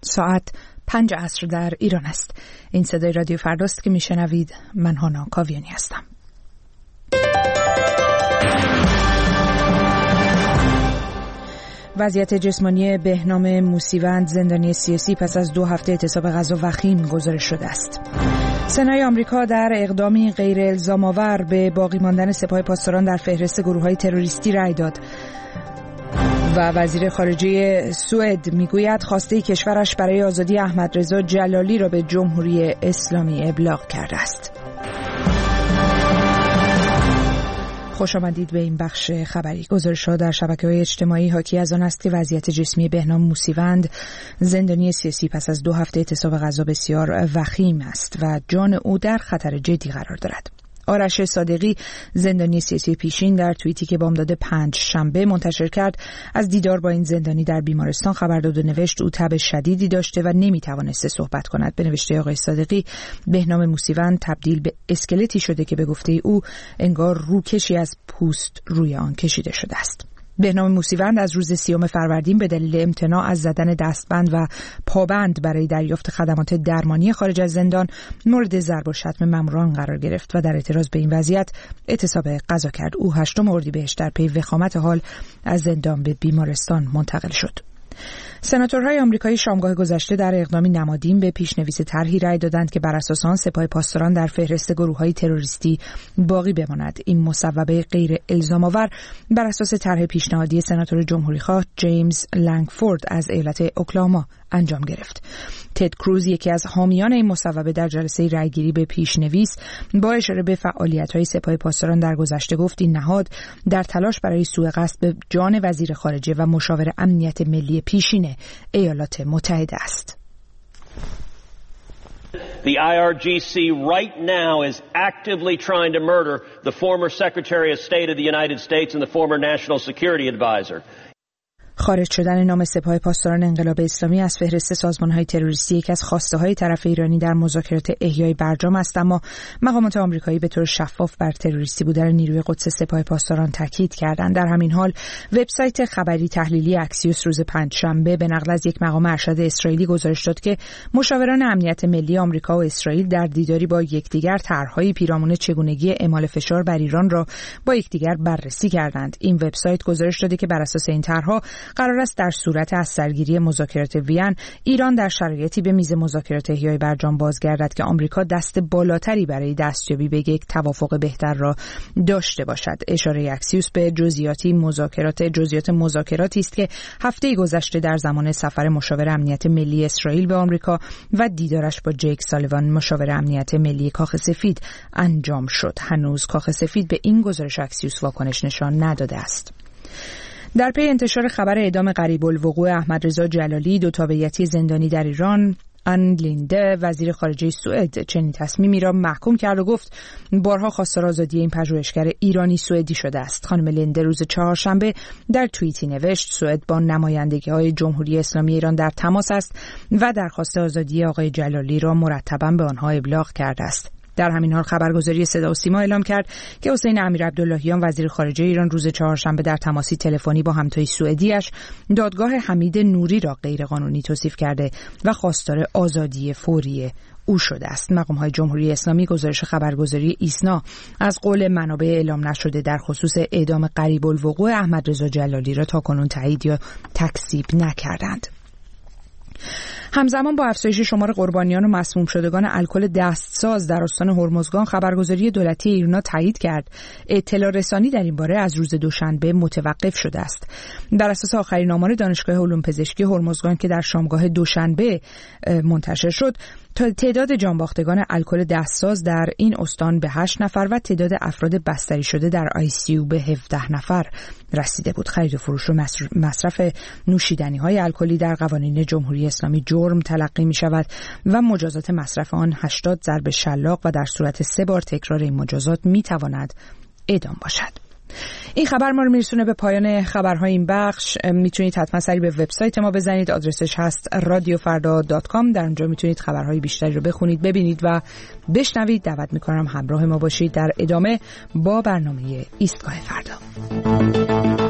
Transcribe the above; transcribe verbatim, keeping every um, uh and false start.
ساعت پنج عصر در ایران است. این صدای رادیو فرداست که میشنوید. من هانا کاویانی هستم. وضعیت جسمانی بهنام موسیوند، زندانی سیاسی، پس از دو هفته اعتصاب غذا وخیم گزارش شده است. سنای آمریکا در اقدامی غیر الزام آور به باقی ماندن سپاه پاسداران در فهرست گروه‌های تروریستی رأی داد و وزیر خارجه سوئد میگوید خواسته کشورش برای آزادی احمدرضا جلالی را به جمهوری اسلامی ابلاغ کرده است. خوش آمدید به این بخش خبری. گزارش‌ها در شبکه‌های اجتماعی حاکی از آن است که وضعیت جسمی بهنام موسیوند، زندانی سیاسی، پس از دو هفته اعتصاب غذا بسیار وخیم است و جان او در خطر جدی قرار دارد. آرش صادقی، زندانی سیاسی پیشین، در توییتی که بامداد پنج شنبه منتشر کرد از دیدار با این زندانی در بیمارستان خبر داد و نوشت او تب شدیدی داشته و نمیتوانسته صحبت کند. به نوشته آقای صادقی، بهنام موسیوند تبدیل به اسکلتی شده که به گفته او انگار روکشی از پوست روی آن کشیده شده است. بهنام موسیوند از روز سیوم فروردین به دلیل امتناع از زدن دستبند و پابند برای دریافت خدمات درمانی خارج از زندان مورد ضرب و شتم ماموران قرار گرفت و در اعتراض به این وضعیت اعتصاب غذا کرد. او هشتم اردیبهشت در پی وخامت حال از زندان به بیمارستان منتقل شد. سناتورهای آمریکایی شامگاه گذشته در اقدامی نمادین به پیشنویس طرحی رأی دادند که بر اساس آن سپاه پاسداران در فهرست گروه‌های تروریستی باقی بماند. این مصوبه غیر الزام آور بر اساس طرح پیشنهادی سناتور جمهوری‌خواه جیمز لنگفورد از ایالت اوکلاهاما انجام گرفت. تد کروز، یکی از حامیان این مصوبه، در جلسه رأیگیری به پیشنویس با اشاره به فعالیت‌های سپاه پاسداران در گذشته گفت این نهاد در تلاش برای سوء قصد به جان وزیر خارجه و مشاور امنیت ملی پیشین ایالات متحده است. The I R G C right now is actively trying to murder the former Secretary of State of the United States and the former National Security Advisor. خارج شدن نام سپاه پاسداران انقلاب اسلامی از فهرست سازمان‌های تروریستی یکی از خواسته‌های طرف ایرانی در مذاکرات احیای برجام است، اما مقامات آمریکایی به طور شفاف بر تروریستی بودن نیروی قدس سپاه پاسداران تاکید کردند. در همین حال وبسایت خبری تحلیلی اکسیوس روز پنجشنبه به نقل از یک مقام ارشد اسرائیلی گزارش داد که مشاوران امنیت ملی آمریکا و اسرائیل در دیداری با یکدیگر طرح‌های پیرامون چگونگی اعمال فشار بر ایران را با یکدیگر بررسی کردند. این وبسایت گزارش داده که بر اساس این طرح‌ها قرار است در صورت از سرگیری مذاکرات وین ایران در شرایطی به میز مذاکرات احیای برجام بازگردد که آمریکا دست بالاتری برای دستیابی به یک توافق بهتر را داشته باشد. اشاره اکسیوس به جزئیاتی مذاکرات جزئیات مذاکراتی است که هفته گذشته در زمان سفر مشاور امنیت ملی اسرائیل به آمریکا و دیدارش با جیک سالیوان مشاور امنیت ملی کاخ سفید انجام شد. هنوز کاخ سفید به این گزارش اکسیوس واکنش نشان نداده است. در پی انتشار خبر اعدام قریب الوقوع احمدرضا جلالی، دو تابعیتی زندانی در ایران، آن لینده، وزیر خارجه سوئد، چنین تصمیمی را محکوم کرد و گفت بارها خواستار آزادی این پژوهشگر ایرانی سوئدی شده است. خانم لینده روز چهارشنبه در توییتی نوشت سوئد با نمایندگی‌های جمهوری اسلامی ایران در تماس است و درخواست آزادی آقای جلالی را مرتباً به آنها ابلاغ کرده است. در همین حال خبرگزاری صدا و سیما اعلام کرد که حسین امیرعبداللهیان وزیر خارجه ایران روز چهارشنبه در تماسی تلفنی با همتای سوئدیش دادگاه حمید نوری را غیرقانونی توصیف کرده و خواستار آزادی فوری او شده است. مقام‌های جمهوری اسلامی گزارش خبرگزاری ایسنا از قول منابع اعلام نشده در خصوص اعدام قریب الوقوع احمدرضا جلالی را تاکنون تایید یا تکذیب نکردند. همزمان با افزایش شمار قربانیان و مسموم شدگان الکل دستساز در استان هرمزگان، خبرگزاری دولتی ایرنا تایید کرد اطلاع رسانی در این باره از روز دوشنبه متوقف شده است. بر اساس آخرین آمار دانشگاه علوم پزشکی هرمزگان که در شامگاه دوشنبه منتشر شد، تعداد جانباختگان الکل دستساز در این استان به هشت نفر و تعداد افراد بستری شده در آی سی یو به هفده نفر رسیده بود. خرید و فروش و مصرف نوشیدنی‌های الکلی در قوانین جمهوری اسلامی جرم تلقی می‌شود و مجازات مصرف آن هشتاد ضرب شلاق و در صورت سه بار تکرار این مجازات می‌تواند اعدام باشد. این خبر ما رو میرسونه به پایان خبرهای این بخش. میتونید حتما سری به وبسایت ما بزنید، آدرسش هست رادیو فردا دات کام. در اونجا میتونید خبرهای بیشتری رو بخونید، ببینید و بشنوید. دعوت میکنم همراه ما باشید در ادامه با برنامه ایستگاه فردا.